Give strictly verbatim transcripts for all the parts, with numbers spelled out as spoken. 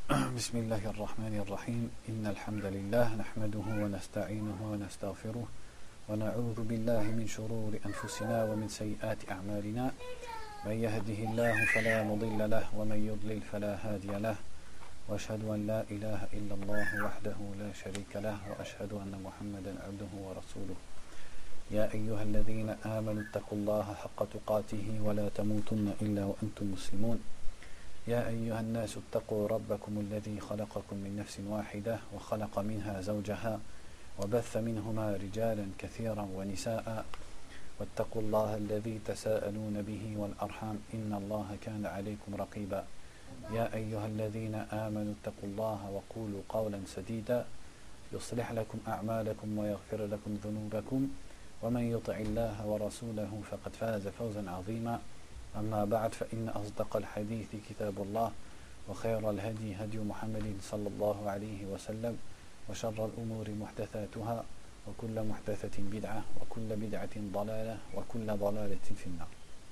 بسم الله الرحمن الرحيم إن الحمد لله نحمده ونستعينه ونستغفره ونعوذ بالله من شرور أنفسنا ومن سيئات أعمالنا من يهده الله فلا مضل له ومن يضلل فلا هادي له وأشهد أن لا إله إلا الله وحده لا شريك له وأشهد أن محمدا عبده ورسوله يا أيها الذين آمنوا اتقوا الله حق تقاته ولا تموتن إلا وأنتم مسلمون يا أيها الناس اتقوا ربكم الذي خلقكم من نفس واحدة وخلق منها زوجها وبث منهما رجالا كثيرا ونساء واتقوا الله الذي تساءلون به والأرحام إن الله كان عليكم رقيبا يا أيها الذين آمنوا اتقوا الله وقولوا قولا سديدا يصلح لكم أعمالكم ويغفر لكم ذنوبكم ومن يطع الله ورسوله فقد فاز فوزا عظيما أما بعد فإن أصدق الحديث كتاب الله وخير الهدي هدي محمد صلى الله عليه وسلم وشر الأمور محدثاتها وكل محدثة بدعة وكل بدعة ضلالة وكل ضلالة في النار.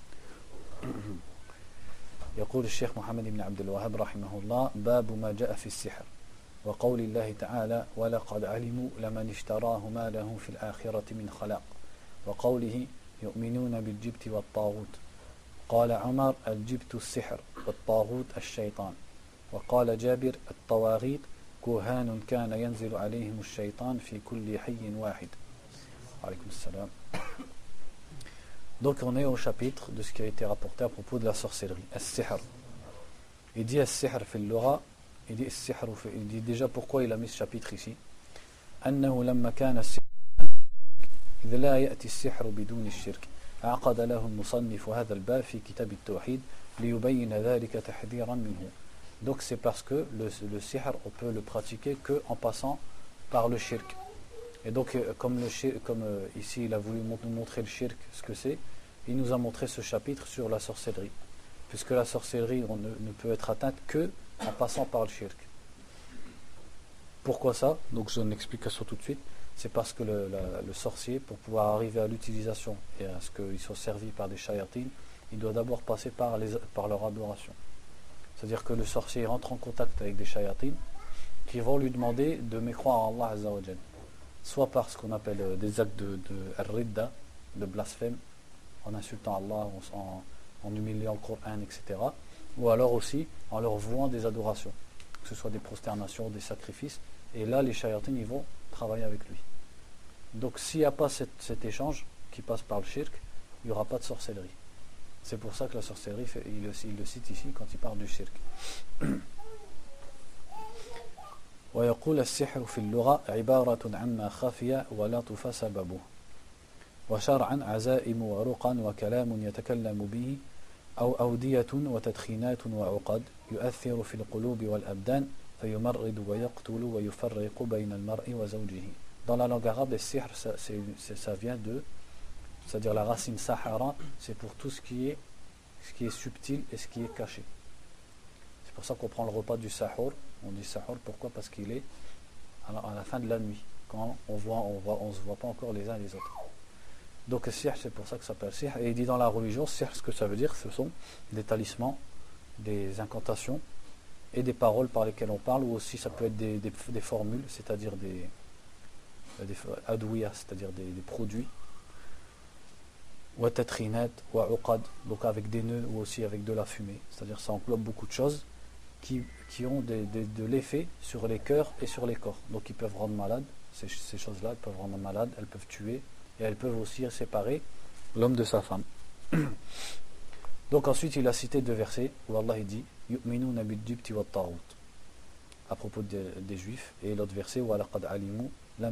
يقول الشيخ محمد بن عبد الوهاب رحمه الله باب ما جاء في السحر وقول الله تعالى ولقد علموا لمن اشتراه ما له في الآخرة من خلاق وقوله يؤمنون بالجبت والطاغوت قال عمر الجبت السحر والطاغوت الشيطان وقال جابر الطواغيت كهان كان ينزل عليهم الشيطان في كل حي واحد. Alaykoum salam. Donc on est au chapitre de ce qui a été rapporté à propos de la sorcellerie. As-sihr. Il dit as-sihr fi al-lugha, il dit as-sihr, il dit déjà pourquoi il a mis ce chapitre ici. أنه لما كان السحر إذا لا يأتي السحر بدون الشرك عقد له المصنف هذا الباب في كتاب التوحيد ليبين ذلك تحذيرا منه. Donc c'est parce que le, le sihr on peut le pratiquer que en passant par le shirk. Et donc comme, le shirk, comme euh, ici il a voulu nous montrer le shirk ce que c'est, il nous a montré ce chapitre sur la sorcellerie. Puisque la sorcellerie on ne, ne peut être atteinte que en passant par le shirk. Pourquoi ça? Donc je donne l'explication tout de suite. C'est parce que le, la, le sorcier, pour pouvoir arriver à l'utilisation et à ce qu'il soit servi par des shayatines, il doit d'abord passer par, les, par leur adoration. C'est-à-dire que le sorcier rentre en contact avec des shayatines qui vont lui demander de mécroire en Allah Azza wa Jal. Soit par ce qu'on appelle des actes de, de ar-ridda, de blasphème, en insultant Allah, en, en humiliant le Coran, et cetera. Ou alors aussi en leur vouant des adorations, que ce soit des prosternations, des sacrifices. Et là, les shayatines, ils vont travailler avec lui. Donc s'il n'y a pas cet, cet échange qui passe par le shirk, il n'y aura pas de sorcellerie. C'est pour ça que la sorcellerie, il le, il le cite ici quand il parle du shirk. ويقول السحر في اللغة عبارة عما خفي ولا طفى سببه وشرعا عزائم ورقا وكلام يتكلم به أو أودية وتدخينات وعقد يؤثر في القلوب والأبدان فيمرض ويقتل ويفرق بين المرء وزوجه. Dans la langue arabe, le sihr, ça, c'est, c'est, ça vient de, c'est-à-dire la racine sahara, c'est pour tout ce qui est, ce qui est subtil et ce qui est caché. C'est pour ça qu'on prend le repas du sahur. On dit sahur, pourquoi? Parce qu'il est à la, à la fin de la nuit, quand on voit, on voit, on se voit pas encore les uns les autres. Donc le sihr, c'est pour ça que ça s'appelle sihr. Et il dit dans la religion, sihr, ce que ça veut dire, ce sont des talismans, des incantations et des paroles par lesquelles on parle, ou aussi ça peut être des, des, des formules, c'est-à-dire des des adouya, c'est-à-dire des, des produits, ou tatrinat, ou uqad, donc avec des nœuds ou aussi avec de la fumée, c'est-à-dire ça englobe beaucoup de choses qui, qui ont des, des, de l'effet sur les cœurs et sur les corps, donc ils peuvent rendre malades, ces, ces choses-là elles peuvent rendre malades, elles peuvent tuer et elles peuvent aussi séparer l'homme de sa femme. Donc ensuite il a cité deux versets où Allah dit yu'minuna bil-jibti wat-taghut à propos de, des juifs, et l'autre verset wa laqad alimu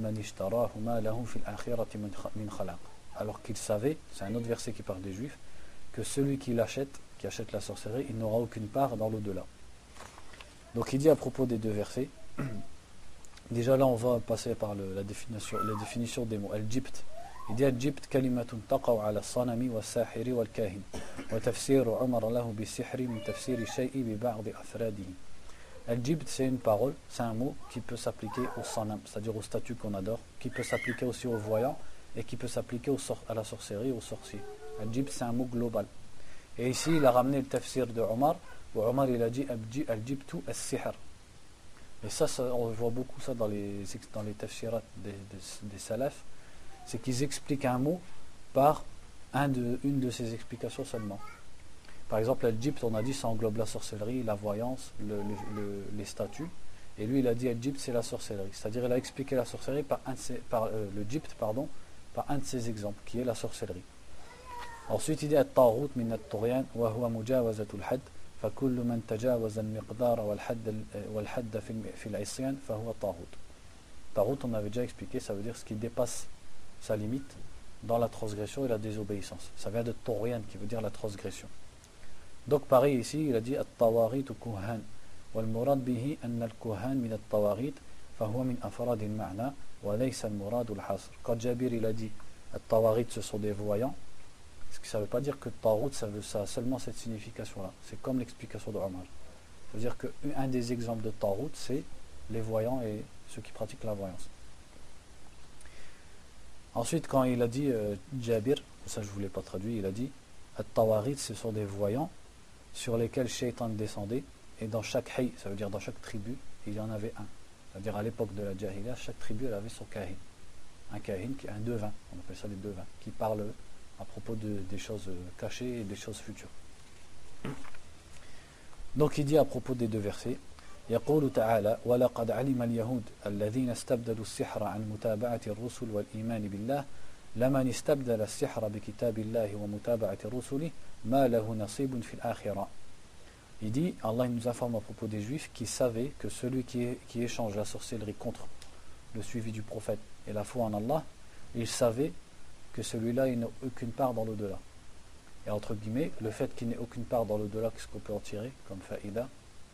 alors qu'il savait, c'est un autre verset qui parle des juifs, que celui qui l'achète, qui achète la sorcellerie, il n'aura aucune part dans l'au-delà. Donc il dit à propos des deux versets, déjà là on va passer par le, la, définition, la définition des mots. Al-Jibt, il dit Al-Jibt kalimatun taqaw ala sanami wa sahiri wal kahin wa tafsir Umar lahu bi sihri min tafsir shay'i bi ba'd afradihi. Al-Jibt, c'est une parole, c'est un mot qui peut s'appliquer au sanam, c'est-à-dire aux statues qu'on adore, qui peut s'appliquer aussi aux voyants et qui peut s'appliquer au sor- à la sorcellerie, aux sorciers. Al-Jibt, c'est un mot global. Et ici, il a ramené le tafsir de Omar, où Omar il a dit Al-Jibtu as-sihr, Et ça, ça on voit beaucoup ça dans les, dans les tafsirat des, des, des salafs, c'est qu'ils expliquent un mot par un de, une de ces explications seulement. Par exemple, l'Égypte, on a dit, ça englobe la sorcellerie, la voyance, le, le, le, les statues. Et lui, il a dit l'Égypte, c'est la sorcellerie. C'est-à-dire, il a expliqué la sorcellerie par un de ses, par euh, l'Égypte, pardon, par un de ses exemples, qui est la sorcellerie. Ensuite, il dit at-taghut min at-tughyan wa huwa mujawazatu al-hadd fa kullu man tajawaza al-miqdar wal-hadd wal-hadd fi fi al-isyan fa huwa taghut. Taghut, on avait déjà expliqué, ça veut dire ce qui dépasse sa limite dans la transgression et la désobéissance. Ça vient de tughyan qui veut dire la transgression. Donc pareil ici, il a dit at-tawaghit kuhan wal murad bihi anna al-kuhan min at-tawaghit fa huwa min afrad al-ma'na wa laysa al-murad al-hasr. Quand Jabir il a dit at-tawaghit ce sont des voyants, ce qui ça veut pas dire que taghut ça veut ça a seulement cette signification là. C'est comme l'explication de Omar. Ça veut dire que un des exemples de taghut c'est les voyants et ceux qui pratiquent la voyance. Ensuite quand il a dit euh, Jabir, ça je voulais pas traduire, il a dit at-tawaghit ce sont des voyants sur lesquels Shaitan descendait, et dans chaque hay, ça veut dire dans chaque tribu, il y en avait un. C'est-à-dire à l'époque de la Jahiliya, chaque tribu elle avait son kahin. Un kahin, un devin, on appelle ça les devins, qui parle à propos de, des choses cachées et des choses futures. Donc il dit à propos des deux versets, يقول تعالى ولقد علم اليهود الذين استبدلوا السحر عن متابعة الرسل والإيمان بالله لمن استبدل السحر بكتاب الله ومتابعة الرسل ما له نصيب في الآخرة. Il dit, Allah nous informe à propos des Juifs qui savaient que celui qui, est, qui échange la sorcellerie contre le suivi du prophète et la foi en Allah, il savait que celui-là il n'a aucune part dans l'au-delà. Et entre guillemets, le fait qu'il n'ait aucune part dans l'au-delà, qu'est-ce qu'on peut en tirer comme faïda?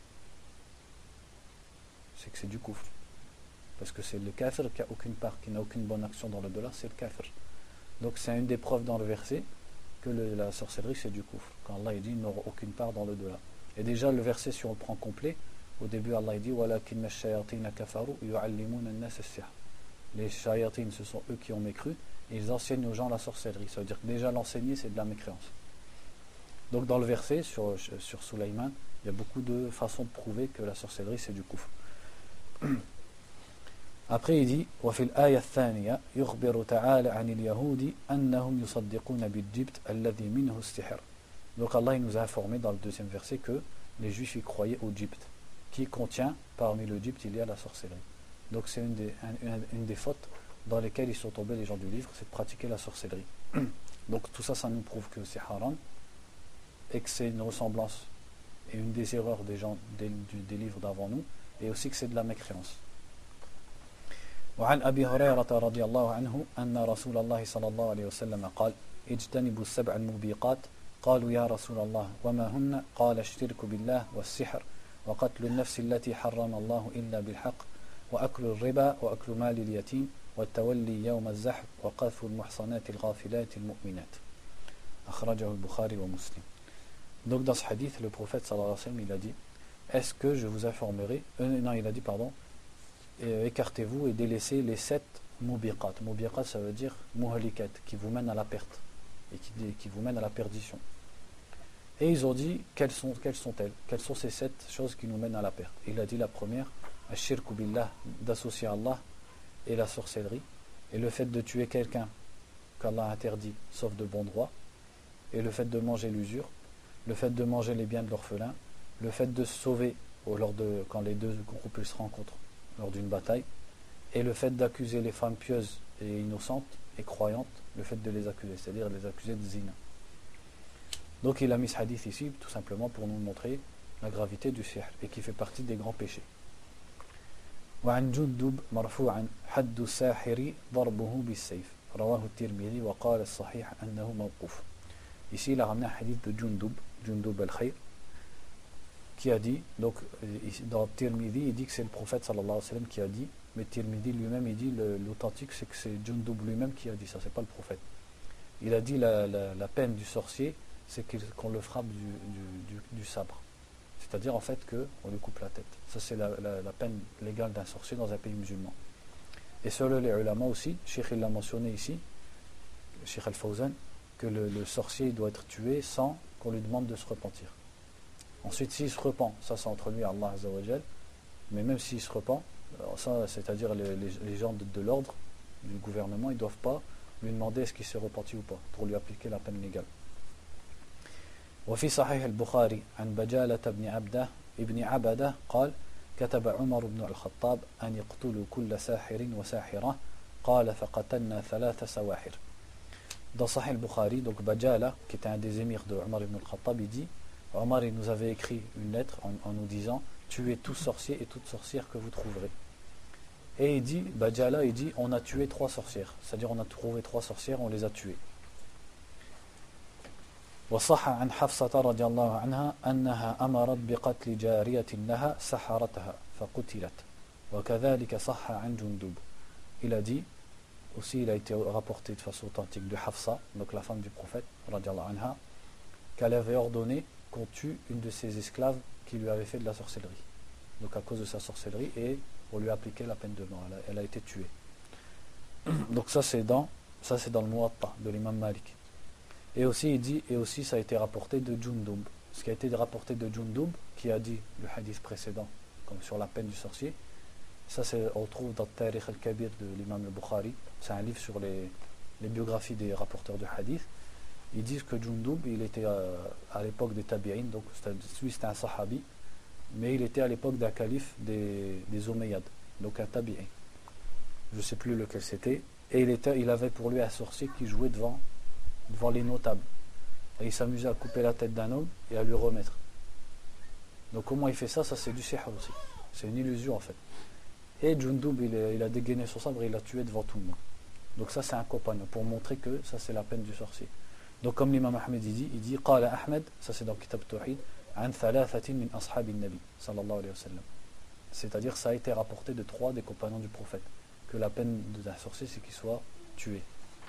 C'est que c'est du kufr. Parce que c'est le kafir qui n'a aucune part, qui n'a aucune bonne action dans l'au-delà, c'est le kafir. Donc c'est une des preuves dans le verset que le, la sorcellerie c'est du kufr. Quand Allah il dit ils n'auront aucune part dans l'au-delà. Et déjà le verset si on le prend complet, au début Allah il dit وَلَكِنَّ الشَّيَاطِينَ كَفَرُوا يُعَلِّمُونَ النَّاسَ السِّحْرَ. Les shayatines ce sont eux qui ont mécru et ils enseignent aux gens la sorcellerie. Ça veut dire que déjà l'enseigner c'est de la mécréance. Donc dans le verset sur, sur Sulaiman, il y a beaucoup de façons de prouver que la sorcellerie c'est du kufr. Après il dit وفي الآية الثانية يخبر تعالى عن اليهود أنهم يصدقون بالجبت الذي منه السحر. Donc Allah il nous a informé dans le deuxième verset que les Juifs y croyaient au Gypte, qui contient parmi le Gypte il y a la sorcellerie. Donc c'est une des, une, une des fautes dans lesquelles ils sont tombés les gens du livre, c'est de pratiquer la sorcellerie. Donc tout ça, ça nous prouve que c'est haram et que c'est une ressemblance et une des erreurs des gens des, des livres d'avant nous, et aussi que c'est de la mécréance. وعن أبي هريرة رضي الله عنه أن رسول الله صلى الله عليه وسلم قال اجتنبوا السبع الموبقات قالوا يا رسول الله وما هن قال الشرك بالله والسحر وقتل النفس التي حرم الله إلا بالحق وأكل الربا وأكل مال اليتيم والتولي يوم الزحف وقذف المحصنات الغافلات المؤمنات أخرجه البخاري ومسلم. Donc dans ce hadith le prophète sallallahu alayhi wa sallam il a dit est-ce que je vous informerai euh, non il a dit pardon et écartez-vous et délaissez les sept mubiqat. Mubiqat ça veut dire muhalikat, qui vous mènent à la perte et qui, qui vous mènent à la perdition. Et ils ont dit quelles sont, quelles sont-elles, quelles sont ces sept choses qui nous mènent à la perte. Il a dit la première ash-shirku billah, d'associer Allah et la sorcellerie, et le fait de tuer quelqu'un qu'Allah interdit sauf de bon droit, et le fait de manger l'usure, le fait de manger les biens de l'orphelin, le fait de se sauver au, lors de, quand les deux groupes se rencontrent lors d'une bataille, et le fait d'accuser les femmes pieuses et innocentes et croyantes, le fait de les accuser, c'est-à-dire les accuser de zina. Donc il a mis ce hadith ici tout simplement pour nous montrer la gravité du sihr et qui fait partie des grands péchés. وعن جندب مرفوعا حد الساحر ضربه بالسيف رواه الترمذي وقال الصحيح أنه موقوف. Ici il a ramené un hadith de Jundub, Jundub al-Khayr, qui a dit, donc dans Tirmidhi il dit que c'est le prophète sallallahu alayhi wa sallam qui a dit, mais Tirmidhi lui-même il dit le, l'authentique c'est que c'est Jundub lui-même qui a dit ça, c'est pas le prophète. Il a dit la, la, la peine du sorcier c'est qu'on le frappe du, du, du, du sabre, c'est-à-dire en fait qu'on lui coupe la tête. Ça c'est la, la, la peine légale d'un sorcier dans un pays musulman. Et selon les ulama aussi, Cheikh il l'a mentionné ici, Cheikh Al-Fawzan, que le, le sorcier doit être tué sans qu'on lui demande de se repentir. Ensuite, s'il se repent, ça c'est entre lui et Allah Azza wa Jal, Mais même s'il se repent, ça, c'est-à-dire les, les, les gens de, de l'ordre, du gouvernement, ils ne doivent pas lui demander est-ce qu'il s'est repenti ou pas, pour lui appliquer la peine légale. وفي صحيح البخاري عن بجالة بن عبده ابن عبده قال كتب عمر بن الخطاب أن يقتلوا كل ساحر وساحرة قال فقتلنا ثلاث سواحر. Dans Sahih al-Bukhari, donc Bajala, qui était un des émirs de Omar ibn al-Khattab, il dit Omar il nous avait écrit une lettre en, en nous disant tuez tout sorcier et toute sorcière que vous trouverez. Et il dit, Bajala, il dit on a tué trois sorcières, c'est-à-dire on a trouvé trois sorcières, on les a tuées. وصح عن حفصة رضي الله عنها أنها أمرت بقتل جارية لها سحرتها فقتلت وكذلك صح عن جندب. Il a dit aussi, il a été rapporté de façon authentique de Hafsa, donc la femme du prophète, radiallahu anha, qu'elle avait ordonné qu'on tue une de ses esclaves qui lui avait fait de la sorcellerie. Donc à cause de sa sorcellerie, et on lui a appliqué la peine de mort. Elle a, elle a été tuée. Donc ça c'est dans, ça c'est dans le Muwatta de l'imam Malik. Et aussi il dit, et aussi ça a été rapporté de Jundub. Ce qui a été rapporté de Jundub, qui a dit le hadith précédent, comme sur la peine du sorcier. Ça, c'est, on le trouve dans Tarikh al-Kabir de l'imam al-Bukhari. C'est un livre sur les, les biographies des rapporteurs de hadith. Ils disent que Jundub, il était à, à l'époque des Tabi'in, donc lui c'était un sahabi, mais il était à l'époque d'un calife des, des Omeyyades, donc un Tabi'in. Je ne sais plus lequel c'était. Et il, était, il avait pour lui un sorcier qui jouait devant, devant les notables. Et il s'amusait à couper la tête d'un homme et à lui remettre. Donc comment il fait ça? Ça c'est du sihr aussi. C'est une illusion en fait. Et Jundub, il, il a dégainé son sabre et il l'a tué devant tout le monde. Donc ça c'est un compagnon, pour montrer que ça c'est la peine du sorcier. Donc comme l'imam Ahmed il dit, il dit Qala Ahmed, ça c'est dans le Kitab Tawhid, an thalathatin min ashabi nabi sallallahu alayhi wa sallam. C'est-à-dire ça a été rapporté de trois des compagnons du prophète, que la peine d'un sorcier c'est qu'il soit tué.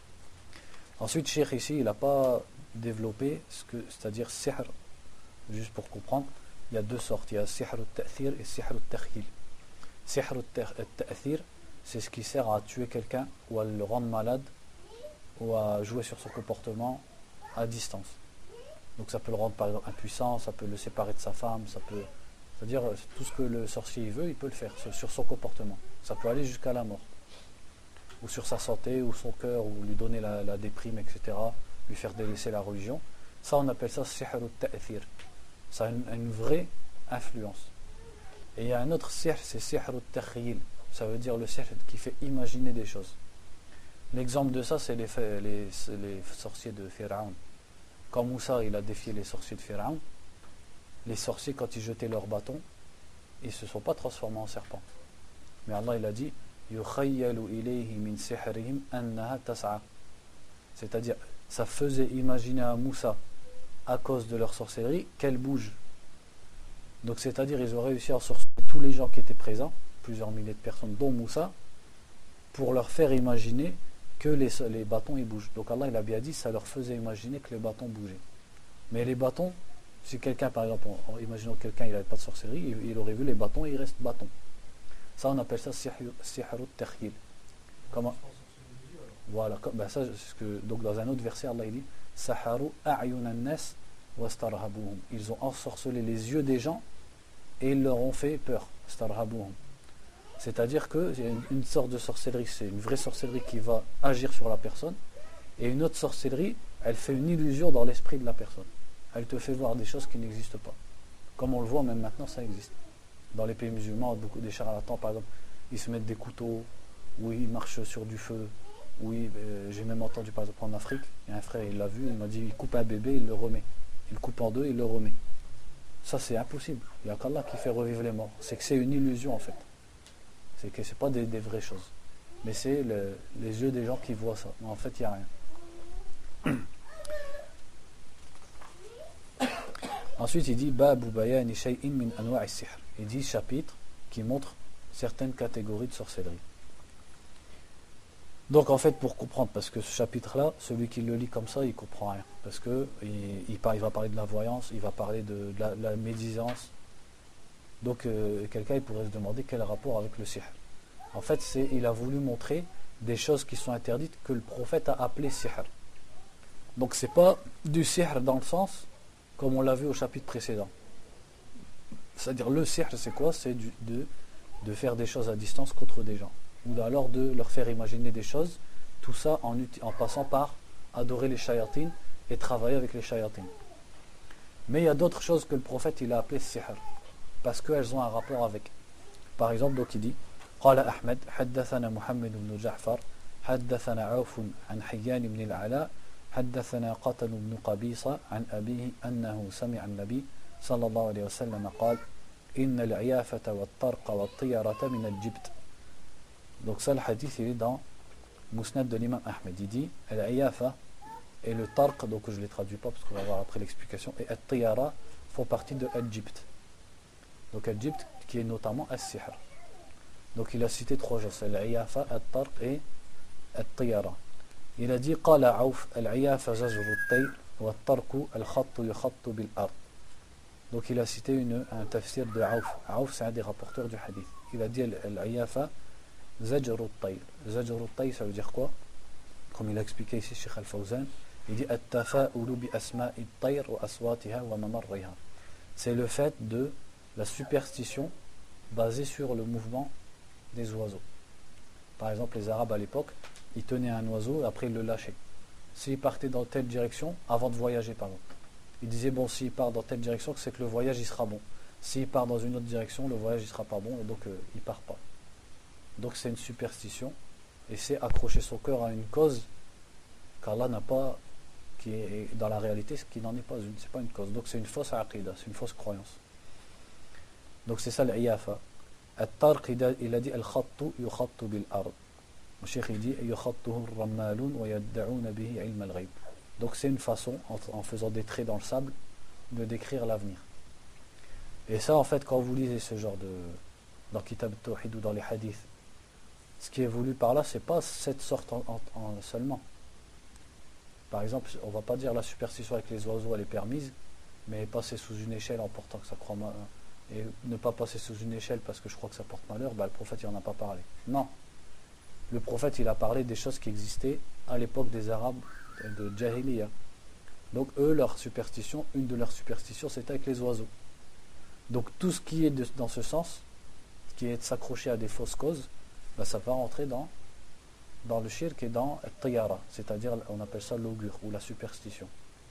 Ensuite, Cheikh ici, il n'a pas développé, ce que, c'est-à-dire sihr, juste pour comprendre, il y a deux sortes, il y a sihr al-ta'thir et sihr al-takhyil. Sihr al-ta'thir, c'est ce qui sert à tuer quelqu'un ou à le rendre malade ou à jouer sur son comportement à distance. Donc ça peut le rendre par exemple impuissant, ça peut le séparer de sa femme, ça peut, c'est-à-dire tout ce que le sorcier veut, il peut le faire sur son comportement. Ça peut aller jusqu'à la mort, ou sur sa santé, ou son cœur, ou lui donner la, la déprime, et cetera, lui faire délaisser la religion. Ça on appelle ça sihr al-ta'thir. Ça a une, une vraie influence. Et il y a un autre sihr, c'est sihr al-takhyil. Ça veut dire le sihr qui fait imaginer des choses. L'exemple de ça, c'est les, les, les sorciers de Pharaon. Quand Moussa il a défié les sorciers de Pharaon, les sorciers, quand ils jetaient leurs bâtons, ils ne se sont pas transformés en serpents. Mais Allah il a dit yukhayyalu ilayhi min sihrihim annaha tas'a. C'est-à-dire, ça faisait imaginer à Moussa, à cause de leur sorcellerie, qu'elle bouge. Donc c'est-à-dire, ils ont réussi à sortir tous les gens qui étaient présents, plusieurs milliers de personnes, dont Moussa, pour leur faire imaginer que les, les bâtons ils bougent. Donc Allah il a bien dit, ça leur faisait imaginer que les bâtons bougeaient. Mais les bâtons, si quelqu'un par exemple, en, en, imaginons que quelqu'un il n'avait pas de sorcellerie, il, il aurait vu les bâtons et il reste bâton. Ça on appelle ça sihr al-takhyil. Comment? Voilà, comme, ben ça, c'est ce que, donc dans un autre verset Allah il dit Saharu a'yunan nas wastarhabuhum. Ils ont ensorcelé les yeux des gens et ils leur ont fait peur. Wastarhabuhum. C'est-à-dire que c'est une, une sorte de sorcellerie, c'est une vraie sorcellerie qui va agir sur la personne, et une autre sorcellerie, elle fait une illusion dans l'esprit de la personne. Elle te fait voir des choses qui n'existent pas. Comme on le voit même maintenant, ça existe. Dans les pays musulmans, beaucoup des charlatans, par exemple, ils se mettent des couteaux, ou ils marchent sur du feu. Oui, euh, j'ai même entendu par exemple en Afrique, il y a un frère, il l'a vu, il m'a dit, il coupe un bébé, il le remet. Il le coupe en deux, il le remet. Ça c'est impossible. Il n'y a qu'Allah qui fait revivre les morts. C'est que c'est une illusion en fait. C'est que ce n'est pas des, des vraies choses. Mais c'est le, les yeux des gens qui voient ça. Mais en fait, il n'y a rien. Ensuite, il dit Babu bayani shay'in min anwa'i sihr. Il dit chapitre qui montre certaines catégories de sorcellerie. Donc en fait, pour comprendre, parce que ce chapitre-là, celui qui le lit comme ça, il ne comprend rien. Parce que il, il, il va parler de la voyance, il va parler de, de, la, de la médisance. Donc euh, quelqu'un il pourrait se demander quel rapport avec le sihr. En fait, c'est, il a voulu montrer des choses qui sont interdites que le prophète a appelées sihr. Donc c'est pas du sihr dans le sens comme on l'a vu au chapitre précédent. C'est-à-dire le sihr c'est quoi? C'est du, de, de faire des choses à distance contre des gens, ou alors de leur faire imaginer des choses, tout ça en, en passant par adorer les shayatines et travailler avec les shayatines. Mais il y a d'autres choses que le prophète il a appelé sihr, parce qu'elles ont un rapport avec. Par exemple, donc il dit قال أحمد حدثنا محمد بن جعفر حدثنا عوف عن حيان بن العلاء حدثنا قتل بن قبيصة عن أبيه أنه سمع النبي صلى الله عليه وسلم قال إن العيافة والطرق والطيرة من الجبت. Donc ça le hadith il est dans Musnad de l'imam Ahmed. Il dit Al-Iyafa et le Tarq, donc je ne les traduis pas parce qu'on va voir après l'explication, et Al-Tiyara font partie de Al-Jibt. Donc Al-Jibt qui est notamment Al-Sihr. Donc il a cité trois choses, Al-Iyafa, Al-Tarq et Al-Tiyara. Il a dit Qala Aouf Al-Iyafa zajru al-tayr wa al-Tarqu al-khattu yukhattu bil-ard. Donc il a cité une, un tafsir de Aouf. Aouf c'est un des rapporteurs du hadith. Il a dit Al-Iyafa zajru al-tayr. Zajru al-tayr ça veut dire quoi? Comme il a expliqué ici Cheikh Al-Fawzan, il dit At-tafa'ulu bi asma'i at-tayr wa aswatiha wa mamarriha. C'est le fait de la superstition basée sur le mouvement des oiseaux. Par exemple, les Arabes à l'époque, ils tenaient un oiseau et après ils le lâchaient. S'ils partaient dans telle direction, avant de voyager par exemple, ils disaient bon, s'il part dans telle direction, c'est que le voyage il sera bon. S'il part dans une autre direction, le voyage il sera pas bon et donc euh, il part pas. Donc c'est une superstition et c'est accrocher son cœur à une cause qu'Allah n'a pas, qui est dans la réalité, ce qui n'en est pas une, c'est pas une cause. Donc c'est une fausse aqida, c'est une fausse croyance. Donc c'est ça l'iyafa. At-tarq il a dit al-khattu yukhattu bil-ard. Le cheikh il dit yukhattuhu ar-rammalun wa yad'un bihi ilm al-ghayb. Donc c'est une façon, en, en faisant des traits dans le sable, de décrire l'avenir. Et ça en fait quand vous lisez ce genre de dans Kitab al-Tawhid ou dans les hadiths, ce qui est voulu par là, c'est pas cette sorte en, en, en seulement. Par exemple, on va pas dire la superstition avec les oiseaux elle est permise, mais passer sous une échelle en portant que ça croit mal, et ne pas passer sous une échelle parce que je crois que ça porte malheur, bah, le prophète il en a pas parlé. Non. Le prophète il a parlé des choses qui existaient à l'époque des Arabes de Jahiliya. Donc eux, leur superstition, une de leurs superstitions, c'était avec les oiseaux. Donc tout ce qui est de, dans ce sens, qui est de s'accrocher à des fausses causes, bah, ça va rentrer dans dans le shirk et dans le tiyara, c'est-à-dire on appelle ça l'augure ou la superstition.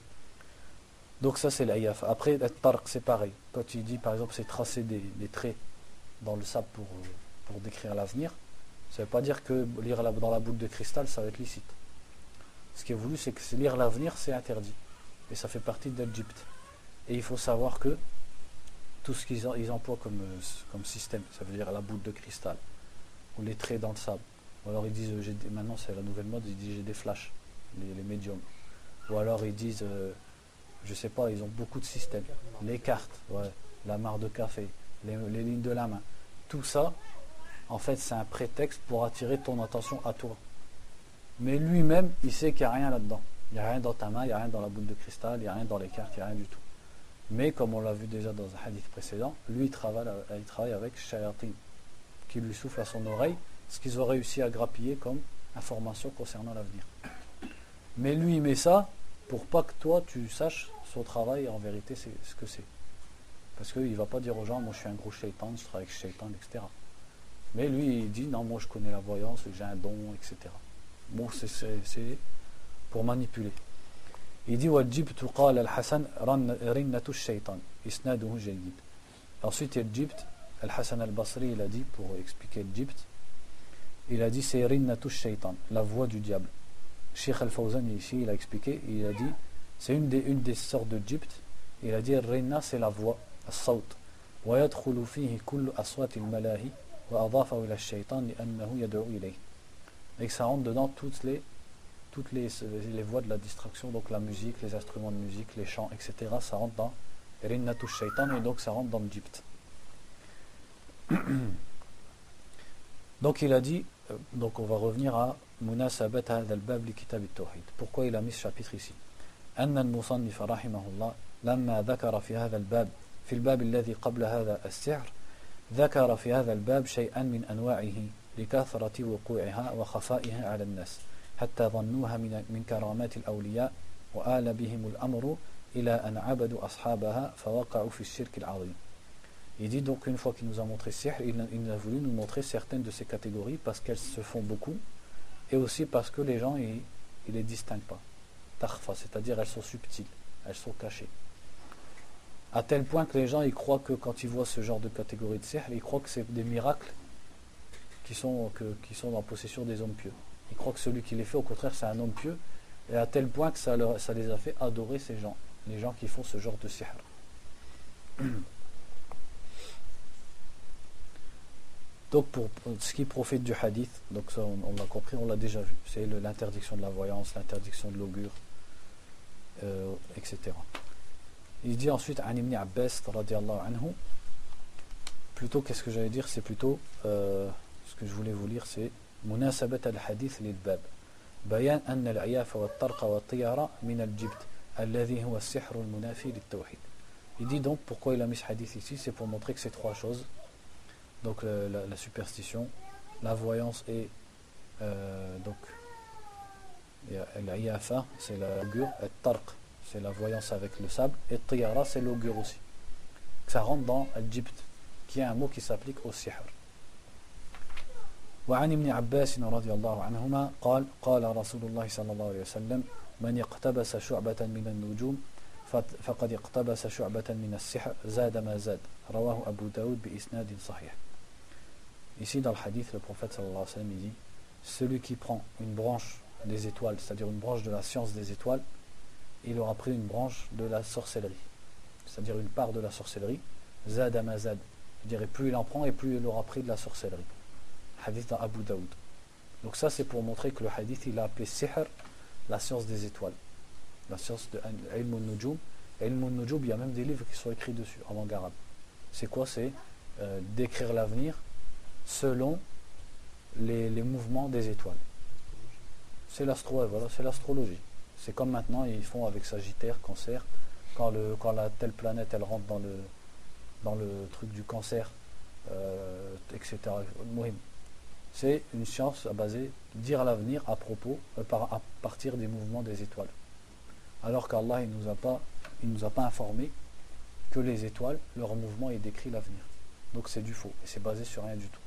Donc ça c'est l'ayaf. Après le tarq c'est pareil. Quand il dit par exemple c'est tracer des, des traits dans le sable pour, pour décrire l'avenir, ça ne veut pas dire que lire la, dans la boule de cristal ça va être licite. Ce qui est voulu c'est que lire l'avenir c'est interdit. Et ça fait partie d'Égypte. Et il faut savoir que tout ce qu'ils ils emploient comme, comme système, ça veut dire la boule de cristal ou les traits dans le sable. Ou alors ils disent, j'ai des, maintenant c'est la nouvelle mode, ils disent j'ai des flashs, les, les médiums. Ou alors ils disent, euh, je sais pas, ils ont beaucoup de systèmes. Les cartes, ouais, la mare de café, les, les lignes de la main. Tout ça, en fait, c'est un prétexte pour attirer ton attention à toi. Mais lui-même, il sait qu'il n'y a rien là-dedans. Il n'y a rien dans ta main, il n'y a rien dans la boule de cristal, il n'y a rien dans les cartes, il n'y a rien du tout. Mais comme on l'a vu déjà dans un hadith précédent, lui il travaille, il travaille avec shayatin, qui lui souffle à son oreille ce qu'ils ont réussi à grappiller comme information concernant l'avenir. Mais lui il met ça pour pas que toi tu saches son travail en vérité c'est ce que c'est. Parce qu'il ne va pas dire aux gens moi je suis un gros shaitan, je travaille avec shaitan, et cetera. Mais lui il dit non moi je connais la voyance, j'ai un don, et cetera. Bon c'est, c'est, c'est pour manipuler. Il dit وَالْجِبْتُ قَالَ الْحَسَنْ رِنَّةُ الشَّيْطَانِ إِسْنَادُهُ جَيِّدٌ. Ensuite il y a Djibt, Al-Hasan al-Basri il a dit pour expliquer Djibt, il a dit c'est rinnatu shaitan, la voix du diable. Cheikh Al-Fawzan ici il a expliqué, il a dit c'est une des, une des sortes de Djibt. Il a dit rinna c'est la voix, as-sawt. Wa yadkhulu fihi kullu aswat al-malahi wa adafahu ila ash-shaytan li'annahu yad'u ilayhi. Et que ça rentre dedans toutes les toutes les, les voix de la distraction, donc la musique, les instruments de musique, les chants, et cetera. Ça rentre dans rinnatu shaitan et donc ça rentre dans le Djibt. Donc il a dit, donc on va revenir à munasabat hadha al-bab li kitab at-tawhid. Pourquoi il a mis ce chapitre ici? أن المصنف رحمه الله لما ذكر في هذا الباب في الباب الذي قبل هذا السحر ذكر في هذا الباب شيئا من أنواعه لكثرة وقوعها وخفائها على الناس حتى ظنوها من من كرامات الأولياء وآل بهم الأمر إلى أن عبدوا أصحابها فوقعوا في الشرك العظيم. Il dit donc une fois qu'il nous a montré sihr, il, il a voulu nous montrer certaines de ces catégories parce qu'elles se font beaucoup et aussi parce que les gens ils ne les distinguent pas. Tarfa, c'est-à-dire elles sont subtiles, elles sont cachées. À tel point que les gens ils croient que quand ils voient ce genre de catégorie de sihr, ils croient que c'est des miracles qui sont, que, qui sont en possession des hommes pieux. Ils croient que celui qui les fait, au contraire, c'est un homme pieux, et à tel point que ça, leur, ça les a fait adorer ces gens, les gens qui font ce genre de sihr. Donc pour, pour ce qui profite du hadith, donc ça on, on l'a compris, on l'a déjà vu, c'est le, l'interdiction de la voyance, l'interdiction de l'augure, euh, et cetera. Il dit ensuite An ibn Abbas radiyallahu anhu, plutôt qu'est-ce que j'allais dire, c'est plutôt euh, ce que je voulais vous lire, c'est Munasabat al-hadith lil-bab bayan an al-'iyaf wa al-tarqa wa al-tiyara min al-jibt alladhi huwa al-sihr al-munafi lit-tawhid. Il dit donc pourquoi il a mis ce hadith ici, c'est pour montrer que ces trois choses, donc la, la, la superstition, la voyance et euh, donc l'ayafa, c'est l'augure, et tarq, c'est la voyance avec le sable, et tiyara, c'est l'augure aussi. Ça rentre dans al-jibt, qui est un mot qui s'applique au sihr. وعن ابن عباس رضي الله عنهما قال قال رسول الله صلى الله عليه وسلم من اقتبس شعبة من النجوم فقد اقتبس شعبة من السحر زاد ما زاد رواه أبو داود بإسناد صحيح. Ici dans le hadith, le prophète sallallahu alayhi wa sallam il dit celui qui prend une branche des étoiles, c'est-à-dire une branche de la science des étoiles, il aura pris une branche de la sorcellerie, c'est-à-dire une part de la sorcellerie, zad ma zad, je dirais plus il en prend et plus il aura pris de la sorcellerie. Hadith dans Abu Daoud. Donc ça c'est pour montrer que le hadith il a appelé sihr la science des étoiles, la science de ilm al-nujum. Ilm al-nujum, il y a même des livres qui sont écrits dessus en langue arabe. C'est quoi? C'est euh, décrire l'avenir selon les, les mouvements des étoiles. C'est l'astro, voilà, c'est l'astrologie. C'est comme maintenant ils font avec Sagittaire, Cancer, quand, le, quand la telle planète elle rentre dans le, dans le truc du cancer, euh, et cetera. C'est une science à baser, dire l'avenir à propos, euh, par, à partir des mouvements des étoiles. Alors qu'Allah il nous a pas, il nous a pas informé que les étoiles, leur mouvement est décrit l'avenir. Donc c'est du faux, et c'est basé sur rien du tout.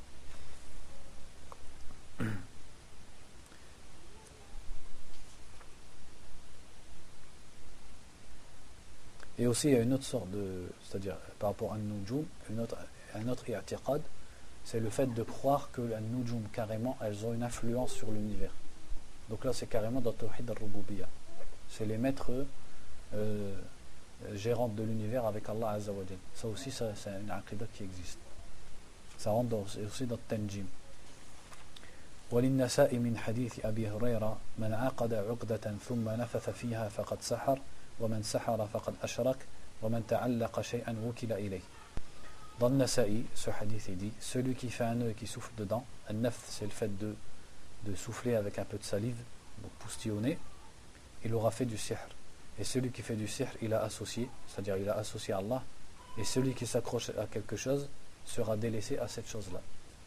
Et aussi il y a une autre sorte de, c'est-à-dire par rapport à Nujum, une autre, un autre i'tiqad, c'est le fait de croire que les Nujum carrément elles ont une influence sur l'univers. Donc là c'est carrément dans Tawhid al-Rububiyyah. C'est les maîtres euh, gérants de l'univers avec Allah Azza wa Jal. Ça aussi ça, c'est une aqidah qui existe. Ça rentre dans, aussi dans Tanjim. وللنساء من حديث أبي هريرة من عقد عقدة ثم نفث فيها فقد سحر ومن سحر فقد أشرك ومن تعلق شيئا وكل إليه. Dans le Nasa'i, ce hadith il dit celui qui fait un nœud et qui souffle dedans, un nafth c'est le fait de, de souffler avec un peu de salive, donc poustillonner, il aura fait du sihr. Et celui qui fait du sihr, il a associé, c'est-à-dire il a associé à Allah, et celui qui s'accroche à quelque chose sera délaissé à cette chose-là.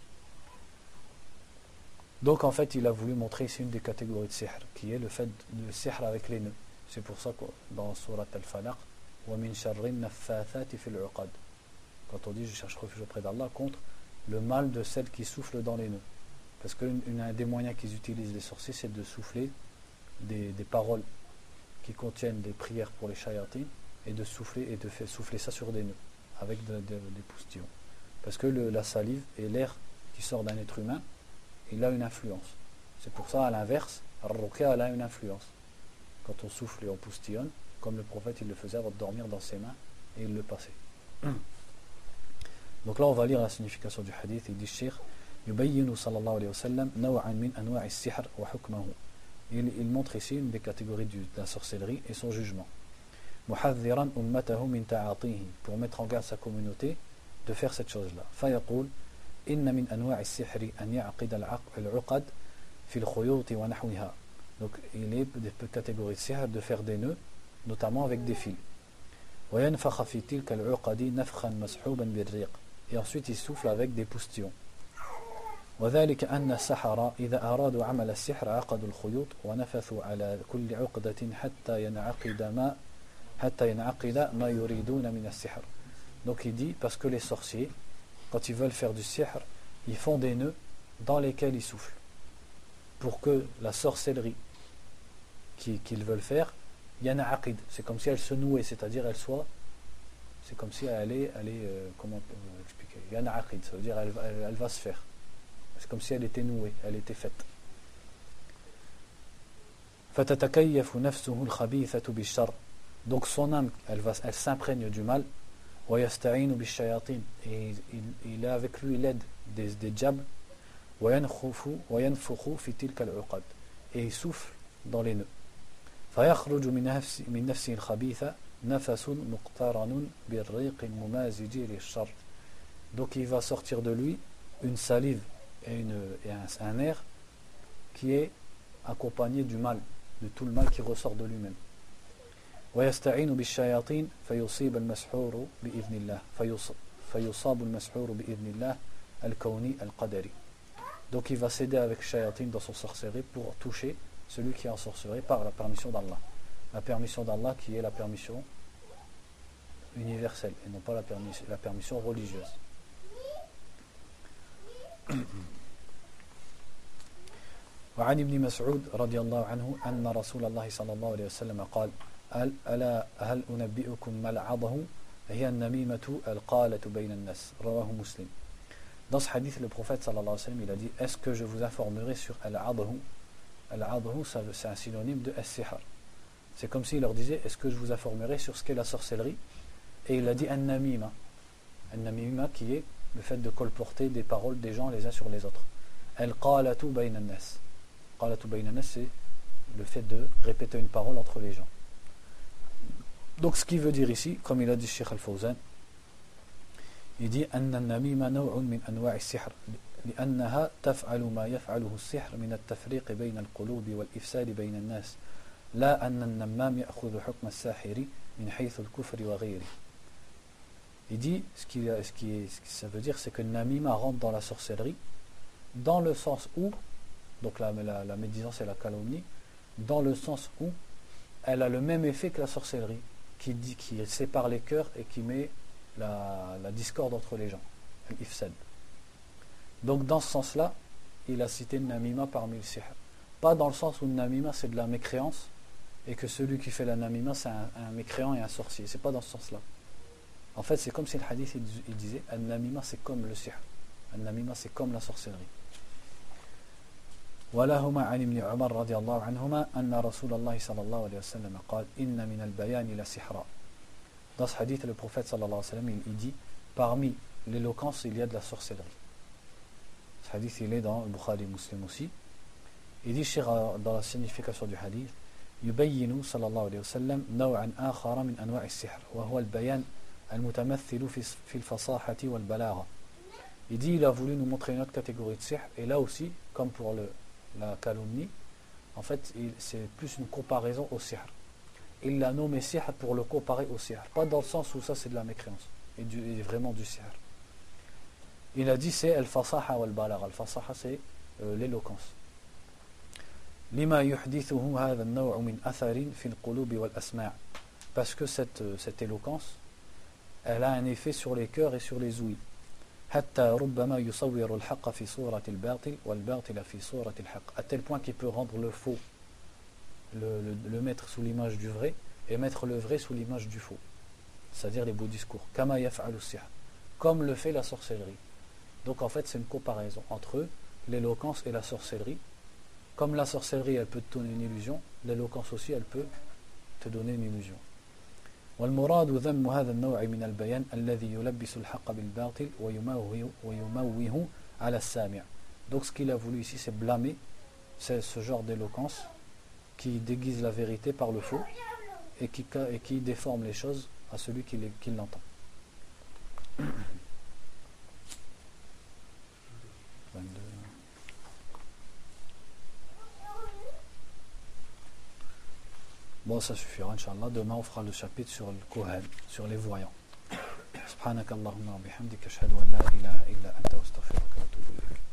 Donc en fait il a voulu montrer ici une des catégories de sihr, qui est le fait de sihr avec les nœuds. C'est pour ça que dans Surat Al-Falaq, وَمِن شَرِّ النَّفَّاثَاتِ فِي الْعُقَدِ, quand on dit je cherche refuge auprès d'Allah contre le mal de celles qui soufflent dans les nœuds. Parce qu'un des moyens qu'ils utilisent les sorciers, c'est de souffler des, des paroles qui contiennent des prières pour les shayatines et de souffler et de faire souffler ça sur des nœuds avec de, de, des poustillons. Parce que le, la salive et l'air qui sort d'un être humain, il a une influence. C'est pour ça à l'inverse, Ar-Ruqya a une influence. Quand on souffle et on poustillonne, comme le prophète il le faisait avant de dormir dans ses mains et il le passait. Donc là on va lire la signification du hadith. Il dit Cheikh يبين صلى الله عليه وسلم نوعا من أنواع السحر وحكمه. Il, il montre ici une des catégories du, de la sorcellerie et son jugement. محذرا أمته من تعاطيه, pour mettre en garde sa communauté de faire cette chose-là. فيقول إن من أنواع السحر أن يعقد العقد في الخيوط ونحوها. Donc il est des catégories de sihr de faire des nœuds, notamment avec des fils. وينفخ في تلك العقد نفخا مسحوبا بالريق. Et ensuite il souffle avec des poustillons. وذلك أن السحرة إذا أرادوا عمل السحر عقدوا الخيوط ونفثوا على كل عقدة حتى ينعقد ما حتى ينعقد ما يريدون من السحر. Donc il dit, parce que les sorciers, quand ils veulent faire du sihr, ils font des nœuds dans lesquels ils soufflent. Pour que la sorcellerie qu'ils veulent faire, il y en a aqid. C'est comme si elle se nouait, c'est-à-dire elle soit, c'est comme si elle est, elle est euh, comment on peut expliquer, il y en a aqid, ça veut dire elle, elle, elle va se faire. C'est comme si elle était nouée, elle était faite. فَتَتَكَيَّفُ نَفْسُهُ الْخَبِيثَةُ بِالشَّرِّ. Donc son âme, elle, va, elle s'imprègne du mal. وَيَسْتَعِينُ بِالشَّيَاطِينِ. Et il, il a avec lui l'aide des, des diables. وَيَنْفُخُ فِي تِلْكَ الْعُقَدِ. Et il souffle dans les nœuds. فَيَخْرُجُ مِنْ نَفْسِهِ الْخَبِيثَةِ نَفَسٌ مُقْتَرَنٌ بِالرِّيقِ الْمُمَازِجِ لِلشَّرِّ. Donc il va sortir de lui une salive et, une, et un, un air qui est accompagné du mal, de tout le mal qui ressort de lui-même. ويستعين بالشياطين فيصيب المسحور بإذن الله فيصاب المسحور بإذن الله الكوني القدري. Donc il va s'aider avec shayatin dans son sorcellerie pour toucher celui qui est en sorcellerie par la permission d'Allah. La permission d'Allah qui est la permission universelle et non pas la permission, la permission religieuse. وعن ابن مسعود رضي الله عنه أن رسول الله صلى الله عليه وسلم قال ألا هل أنبئكم ما العضه هي النميمة القالة بين الناس رواه مسلم. Dans ce hadith, le prophète sallallahu alayhi wa sallam, il a dit, est-ce que je vous informerai sur al-adhu? Al-adhu, c'est un synonyme de as-sihr. C'est comme s'il leur disait, est-ce que je vous informerai sur ce qu'est la sorcellerie? Et il a dit an-namima. An-namima qui est le fait de colporter des paroles des gens les uns sur les autres. Al-qalatu bayna an-nas. Qalatu bayna an-nas, c'est le fait de répéter une parole entre les gens. Donc ce qu'il veut dire ici, comme il a dit Cheikh Al-Fawzan, il dit أن النميمة نوع من أنواع السحر لأنها تفعل ما يفعله السحر من التفريق بين القلوب والإفساد بين الناس لا أن النمام يأخذ حكم الساحر من حيث الكفر وغيره. Il dit ce qui, ce qui, ce qui ça veut dire, c'est que namima rentre dans la sorcellerie dans le sens où, donc la, la, la médisance et la calomnie, dans le sens où elle a le même effet que la sorcellerie, qui, dit, qui sépare les cœurs et qui met la, la discorde entre les gens, l'ifsad. Donc dans ce sens-là, il a cité namima parmi le sihr. Pas dans le sens où namima c'est de la mécréance et que celui qui fait la namima c'est un, un mécréant et un sorcier. C'est pas dans ce sens-là. En fait, c'est comme si le hadith il, il disait an-namima c'est comme le sihr. An-namima c'est comme la sorcellerie. ولهما عن ابن عمر رضي الله عنهما أن رسول الله صلى الله عليه وسلم قال إن من البيان لسحرا. Dans ce hadith, le prophète sallallahu alayhi wa sallam, il, il dit, parmi l'éloquence, il y a de la sorcellerie. Ce hadith, il est dans le Bukhari Muslim aussi. Il dit, dans la signification du hadith, يبين صلى الله عليه وسلم نوعا آخر من أنواع السحر وهو البيان المتمثل في في الفصاحة والبلاغة. Il dit, il a voulu nous montrer une autre catégorie de sihr, et là aussi, comme pour le, la calomnie, en fait, c'est plus une comparaison au sihr. Il l'a nommé sihr pour le comparer au sihr, pas dans le sens où ça c'est de la mécréance, et, du, et vraiment du sihr. Il a dit c'est al-fasaha wal-balagha. Al-fasaha c'est euh, l'éloquence. Lima yuhdithuhu hadha an-naw' min atharin fi al-qulub wal-asma'. Parce que cette, cette éloquence, elle a un effet sur les cœurs et sur les ouïes. حتى ربما يصور الحق في صورة الباطل والباطل في صورة الحق. À tel point qu'il peut rendre le faux, le, le, le mettre sous l'image du vrai et mettre le vrai sous l'image du faux, c'est-à-dire les beaux discours. كما يفعل السحر, comme le fait la sorcellerie. Donc en fait c'est une comparaison entre l'éloquence et la sorcellerie. Comme la sorcellerie elle peut te donner une illusion, l'éloquence aussi elle peut te donner une illusion. والمراد ذم هذا النوع من البيان الذي يلبس الحق بالباطل ويموه ويموه على السامع. Donc ce qu'il a voulu ici c'est blâmer c'est ce genre d'éloquence qui déguise la vérité par le faux et qui, et qui déforme les choses à celui qui, les, qui l'entend. Bon, ça suffira, Inch'Allah. Demain, on fera le chapitre sur le Kohen, sur les voyants. Subhanakallahumma wa bihamdika ashhadu an la ilaha illa anta astaghfiruka wa atubu ilayk.